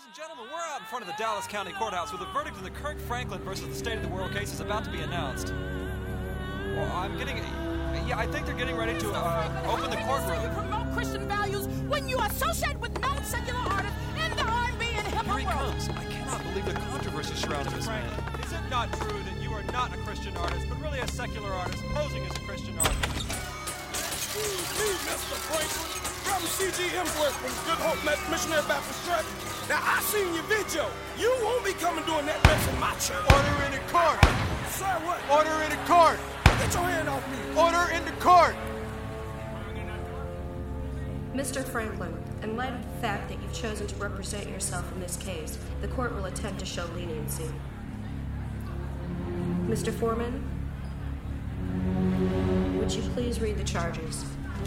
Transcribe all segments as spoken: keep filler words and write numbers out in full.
and gentlemen, we're out in front of the Dallas County Courthouse where the verdict in the Kirk Franklin versus the State of the World case is about to be announced. Well, I'm getting... Yeah, I think they're getting ready to uh, open the courtroom. You promote Christian values when you associate with non-secular artists in the R and B and hip-hop Here he world. comes. I cannot believe the controversy surrounding this man. Is it not true that you are not a Christian artist, but really a secular artist posing as a Christian artist? Excuse me, Mister Franklin. I'm C G Hemsworth from Good Hope Missionary Baptist Church. Now, I seen your video. You won't be coming doing that mess in my church. Order in the court! Sir, what? Order in the court! Get your hand off me. Order in the court! Mister Franklin, in light of the fact that you've chosen to represent yourself in this case, the court will attempt to show leniency. Mister Foreman, would you please read the charges?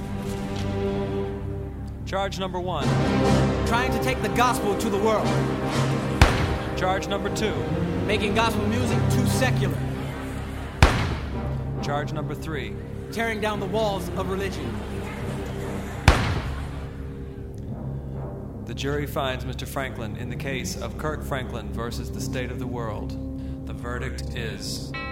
Charge number one. Trying to take the gospel to the world. Charge number two. Making gospel music too secular. Charge number three. Tearing down the walls of religion. The jury finds Mister Franklin in the case of Kirk Franklin versus the State of the World. The verdict is...